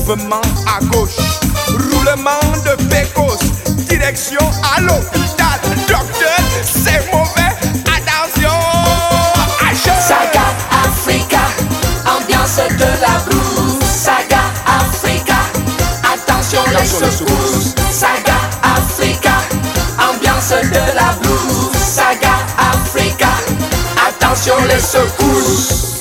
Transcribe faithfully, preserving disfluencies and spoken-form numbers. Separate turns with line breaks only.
mouvement à gauche, roulement de pécos, direction à l'hôpital. Docteur, c'est mauvais, attention.
Saga Africa, ambiance de la blues. Saga Africa, attention les secousses. Saga Africa, ambiance de la blues. Saga Africa, attention les secousses.